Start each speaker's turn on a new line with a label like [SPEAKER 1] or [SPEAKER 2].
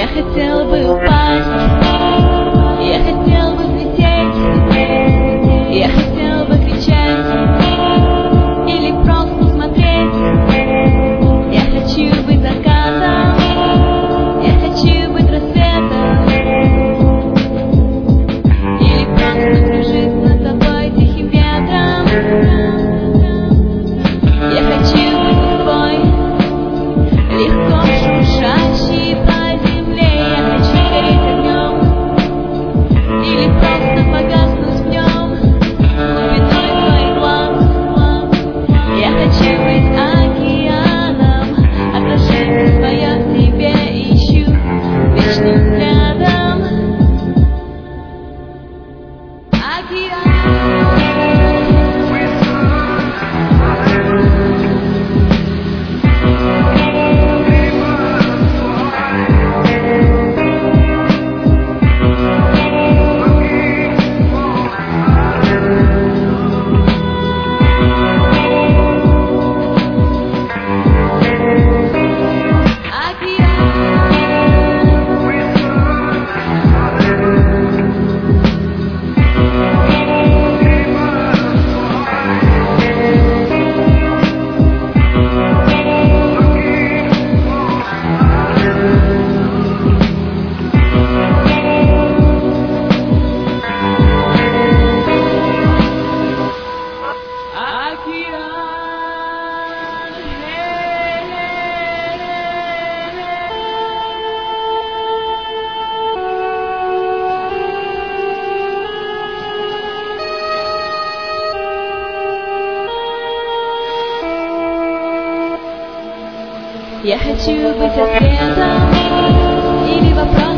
[SPEAKER 1] Я хотел бы упасть, я хотел бы взлететь, я хотел бы кричать или просто смотреть. Я хочу быть закатом, я хочу быть рассветом, или просто кружить над тобой тихим ветром. Я хочу быть листвой, легко шуршащей по земле. Я хочу гореть огнем или просто погаснуть в нем глубиной твоих глаз. Я хочу быть океаном, отражение свое в тебе ищу вечным взглядом. Океан. Я хочу быть ответом или вопросом.